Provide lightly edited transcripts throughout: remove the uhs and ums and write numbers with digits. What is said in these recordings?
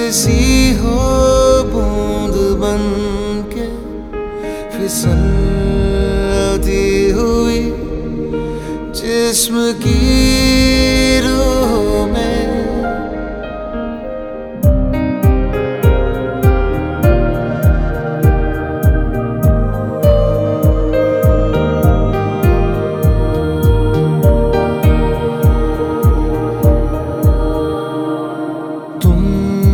बरसी हो बूंद बन के फिसलती हुई जिस्म की रूह में। तुम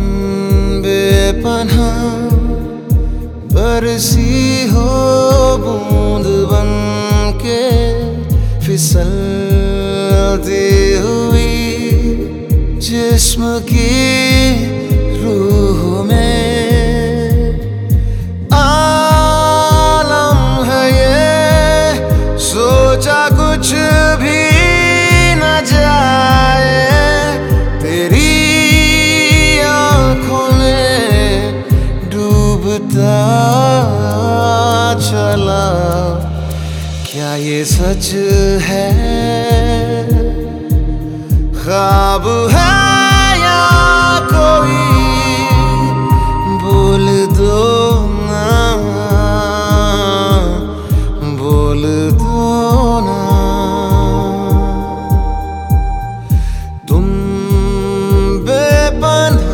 बेपनाह बरसी हो बूंद बन के फिसलती हुई जिस्म की रूह में। आलम है ये सोचा कुछ भी न जाए तेरी आंखों में डूबता चला। क्या ये सच है ख्वाब है या कोई बोल दो ना, बोल दो ना। तुम बेपनाह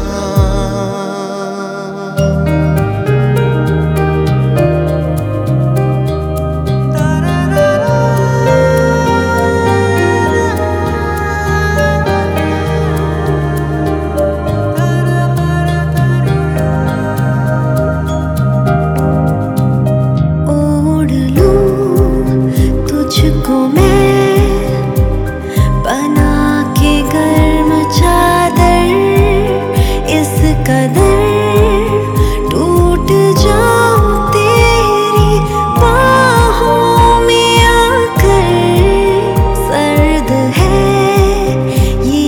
तुझको मैं बना के गर्म चादर इस कदर टूट जाऊं तेरी बाहों में आकर। सर्द है ये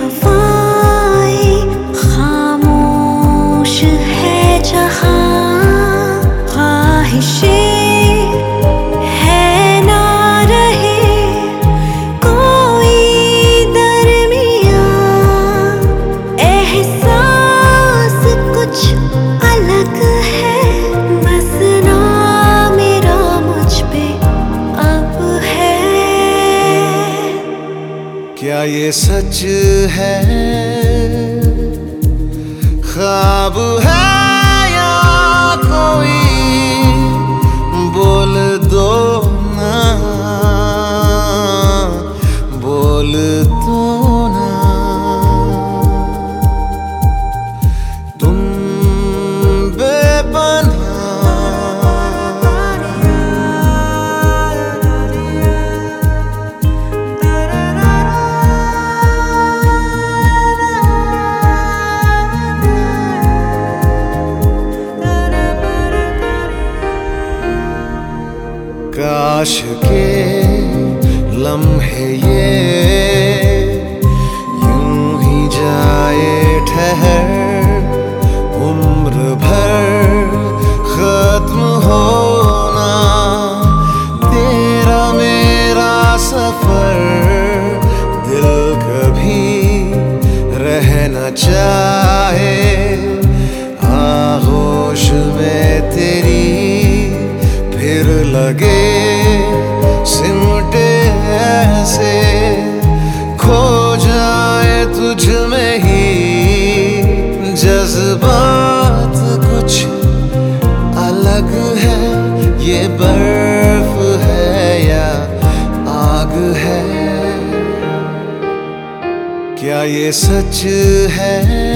हवाएं खामोश है जहां, ख्वाहिशें क्या ये सच है ख्वाब है या कोई बोल दो ना, बोल दो ना। तुम काश के लम्हे ये यूं ही जाए ठहर, उम्र भर खत्म होना तेरा मेरा सफर। दिल कभी रहना चाहे आगोश में तेरी, फिर लगे सिमटे ऐसे खो जाए तुझ में ही। जज्बात कुछ अलग है, ये बर्फ है या आग है। क्या ये सच है